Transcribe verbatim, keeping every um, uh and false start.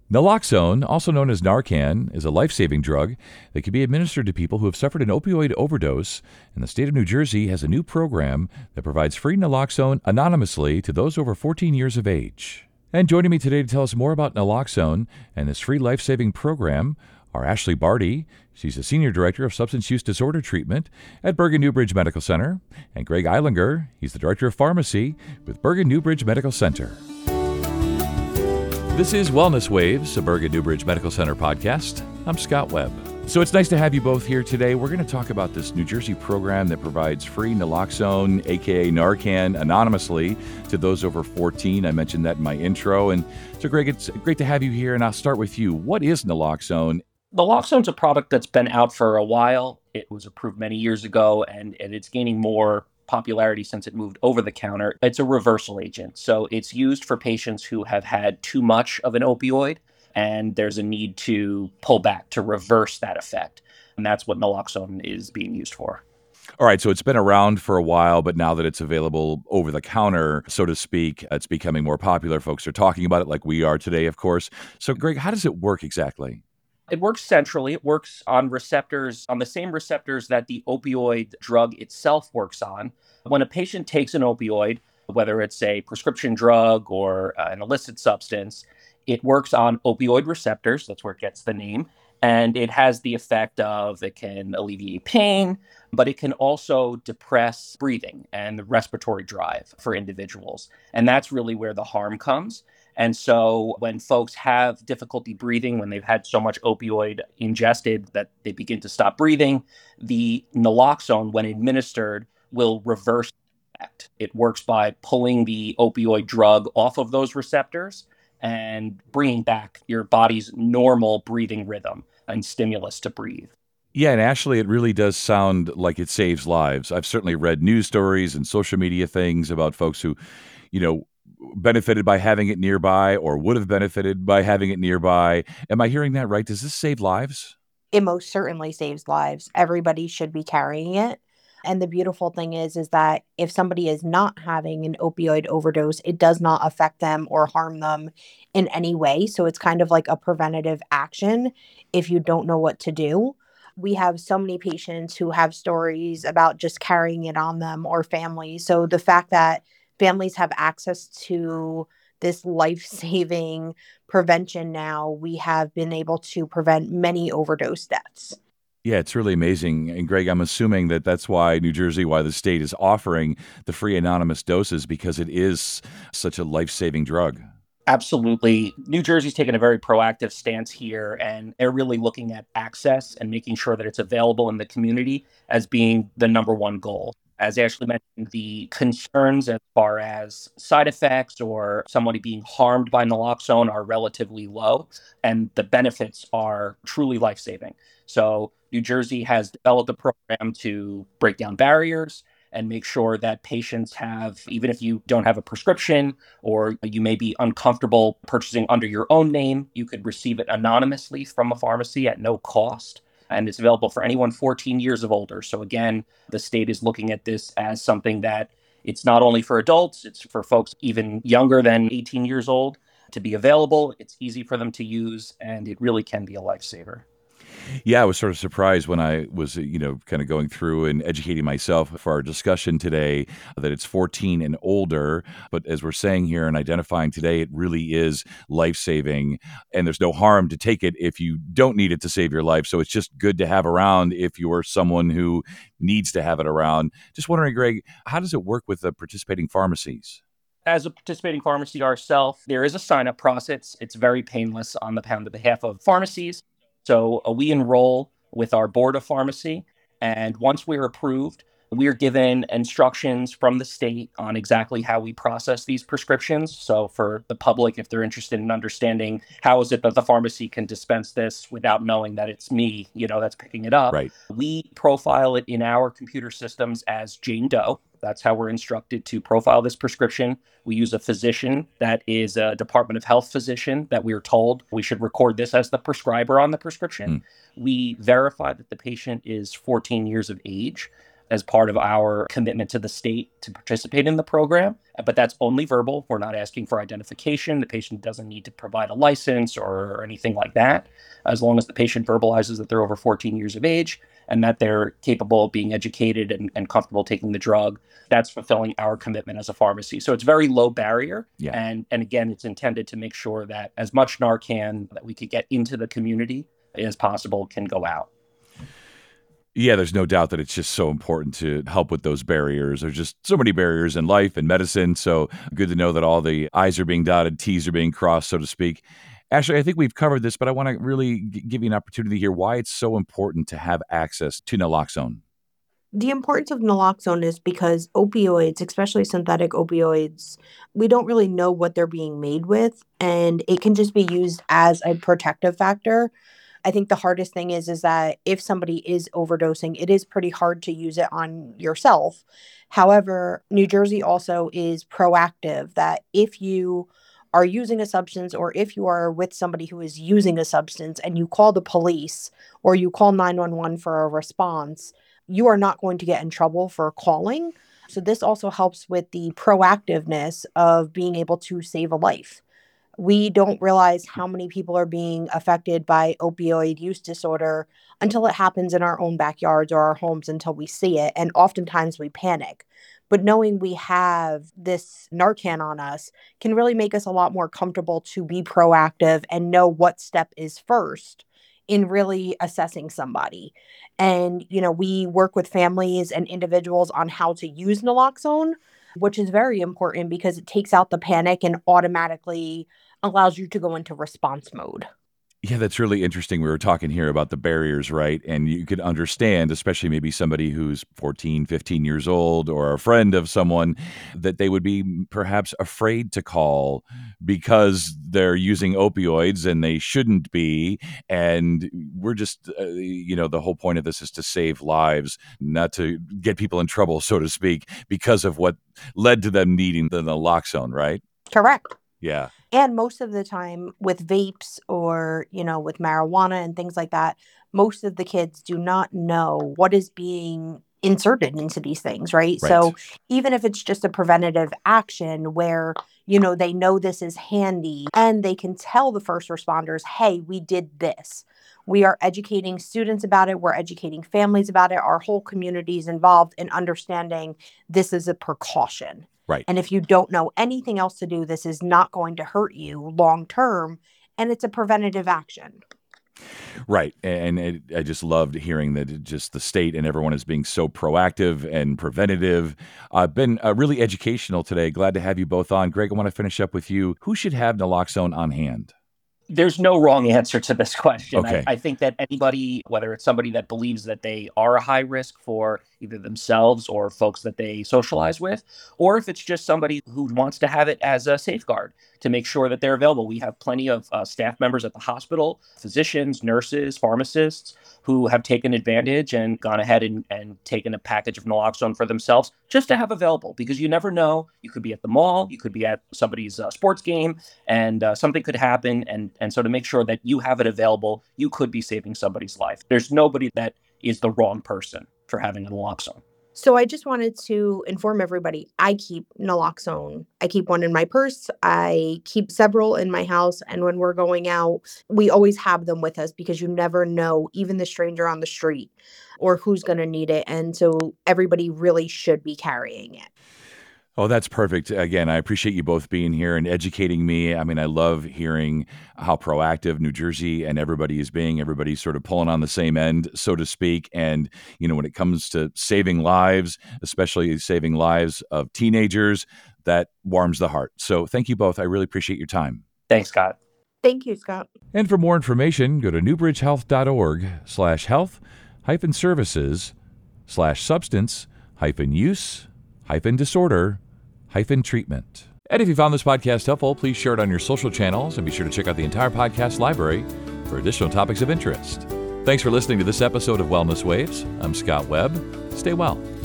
Naloxone, also known as Narcan, is a life-saving drug that can be administered to people who have suffered an opioid overdose, and the state of New Jersey has a new program that provides free naloxone anonymously to those over fourteen years of age. And joining me today to tell us more about naloxone and this free life-saving program are Ashley Barty. She's the Senior Director of Substance Use Disorder Treatment at Bergen Newbridge Medical Center, and Greg Eilinger. He's the Director of Pharmacy with Bergen Newbridge Medical Center. This is Wellness Waves, a Bergen Newbridge Medical Center podcast. I'm Scott Webb. So it's nice to have you both here today. We're going to talk about this New Jersey program that provides free naloxone, aka Narcan, anonymously to those over fourteen. I mentioned that in my intro. And so, Greg, it's great to have you here. And I'll start with you. What is naloxone? Naloxone's a product that's been out for a while. It was approved many years ago, and, and it's gaining more popularity since it moved over the counter. It's a reversal agent. So it's used for patients who have had too much of an opioid, and there's a need to pull back to reverse that effect. And that's what naloxone is being used for. All right, so it's been around for a while, but now that it's available over the counter, so to speak, it's becoming more popular. Folks are talking about it like we are today, of course. So, Greg, how does it work exactly? It works centrally. It works on receptors, on the same receptors that the opioid drug itself works on. When a patient takes an opioid, whether it's a prescription drug or uh, an illicit substance, it works on opioid receptors. That's where it gets the name. And it has the effect of it can alleviate pain, but it can also depress breathing and the respiratory drive for individuals. And that's really where the harm comes. And so when folks have difficulty breathing, when they've had so much opioid ingested that they begin to stop breathing, the naloxone, when administered, will reverse the effect. It works by pulling the opioid drug off of those receptors and bringing back your body's normal breathing rhythm and stimulus to breathe. Yeah, and Ashley, it really does sound like it saves lives. I've certainly read news stories and social media things about folks who, you know, benefited by having it nearby or would have benefited by having it nearby. Am I hearing that right? Does this save lives? It most certainly saves lives. Everybody should be carrying it. And the beautiful thing is, is that if somebody is not having an opioid overdose, it does not affect them or harm them in any way. So it's kind of like a preventative action if you don't know what to do. We have so many patients who have stories about just carrying it on them or families. So the fact that families have access to this life-saving prevention now, we have been able to prevent many overdose deaths. Yeah, it's really amazing. And Greg, I'm assuming that that's why New Jersey, why the state is offering the free anonymous doses, because it is such a life-saving drug. Absolutely. New Jersey's taken a very proactive stance here, and they're really looking at access and making sure that it's available in the community as being the number one goal. As Ashley mentioned, the concerns as far as side effects or somebody being harmed by naloxone are relatively low, and the benefits are truly life-saving. So New Jersey has developed a program to break down barriers and make sure that patients have, even if you don't have a prescription or you may be uncomfortable purchasing under your own name, you could receive it anonymously from a pharmacy at no cost. And it's available for anyone fourteen years of older. So again, the state is looking at this as something that it's not only for adults, it's for folks even younger than eighteen years old to be available. It's easy for them to use, and it really can be a lifesaver. Yeah, I was sort of surprised when I was, you know, kind of going through and educating myself for our discussion today that it's fourteen and older. But as we're saying here and identifying today, it really is life-saving, and there's no harm to take it if you don't need it to save your life. So it's just good to have around if you're someone who needs to have it around. Just wondering, Greg, how does it work with the participating pharmacies? As a participating pharmacy ourselves, there is a sign-up process. It's very painless on the, on the behalf of pharmacies. So uh, we enroll with our board of pharmacy, and once we're approved, we are given instructions from the state on exactly how we process these prescriptions. So for the public, if they're interested in understanding how is it that the pharmacy can dispense this without knowing that it's me, you know, that's picking it up, Right. we profile it in our computer systems as Jane Doe. That's how we're instructed to profile this prescription. We use a physician that is a Department of Health physician that we are told we should record this as the prescriber on the prescription. Mm. We verify that the patient is fourteen years of age. as part of our commitment to the state to participate in the program. But that's only verbal. We're not asking for identification. The patient doesn't need to provide a license or anything like that, as long as the patient verbalizes that they're over fourteen years of age and that they're capable of being educated and, and comfortable taking the drug. That's fulfilling our commitment as a pharmacy. So it's very low barrier. Yeah. And, and again, it's intended to make sure that as much Narcan that we could get into the community as possible can go out. Yeah, there's no doubt that it's just so important to help with those barriers. There's just so many barriers in life and medicine. So good to know that all the I's are being dotted, T's are being crossed, so to speak. Ashley, I think we've covered this, but I want to really g- give you an opportunity here why it's so important to have access to naloxone. The importance of naloxone is because opioids, especially synthetic opioids, we don't really know what they're being made with, and it can just be used as a protective factor. I think the hardest thing is, is that if somebody is overdosing, it is pretty hard to use it on yourself. However, New Jersey also is proactive that if you are using a substance or if you are with somebody who is using a substance and you call the police or you call nine one one for a response, you are not going to get in trouble for calling. So this also helps with the proactiveness of being able to save a life. We don't realize how many people are being affected by opioid use disorder until it happens in our own backyards or our homes, until we see it. And oftentimes we panic. But knowing we have this Narcan on us can really make us a lot more comfortable to be proactive and know what step is first in really assessing somebody. And, you know, we work with families and individuals on how to use naloxone, which is very important because it takes out the panic and automatically allows you to go into response mode. Yeah, that's really interesting. We were talking here about the barriers, right? And you could understand, especially maybe somebody who's fourteen, fifteen years old or a friend of someone, that they would be perhaps afraid to call because they're using opioids and they shouldn't be. And we're just, uh, you know, the whole point of this is to save lives, not to get people in trouble, so to speak, because of what led to them needing the naloxone, right? Correct. Yeah. And most of the time with vapes or, you know, with marijuana and things like that, most of the kids do not know what is being inserted into these things, right? Right. So even if it's just a preventative action where, you know, they know this is handy and they can tell the first responders, hey, we did this. We are educating students about it. We're educating families about it. Our whole community is involved in understanding this is a precaution. Right. And if you don't know anything else to do, this is not going to hurt you long term. And it's a preventative action. Right. And it, I just loved hearing that it just the state and everyone is being so proactive and preventative. Uh, been uh, really educational today. Glad to have you both on. Greg, I want to finish up with you. Who should have naloxone on hand? There's no wrong answer to this question. Okay. I, I think that anybody, whether it's somebody that believes that they are a high risk for either themselves or folks that they socialize with, or if it's just somebody who wants to have it as a safeguard to make sure that they're available. We have plenty of uh, staff members at the hospital, physicians, nurses, pharmacists, who have taken advantage and gone ahead and, and taken a package of naloxone for themselves just to have available, because you never know. You could be at the mall, you could be at somebody's uh, sports game, and uh, something could happen. And, and so to make sure that you have it available, you could be saving somebody's life. There's nobody that is the wrong person for having a naloxone. So I just wanted to inform everybody, I keep naloxone. I keep one in my purse. I keep several in my house. And when we're going out, we always have them with us because you never know, even the stranger on the street or who's going to need it. And so everybody really should be carrying it. Oh, that's perfect. Again, I appreciate you both being here and educating me. I mean, I love hearing how proactive New Jersey and everybody is being. Everybody's sort of pulling on the same end, so to speak. And, you know, when it comes to saving lives, especially saving lives of teenagers, that warms the heart. So thank you both. I really appreciate your time. Thanks, Scott. Thank you, Scott. And for more information, go to newbridgehealth.org slash health hyphen services slash substance hyphen use hyphen disorder hyphen treatment. And if you found this podcast helpful, please share it on your social channels and be sure to check out the entire podcast library for additional topics of interest. Thanks for listening to this episode of Wellness Waves. I'm Scott Webb. Stay well.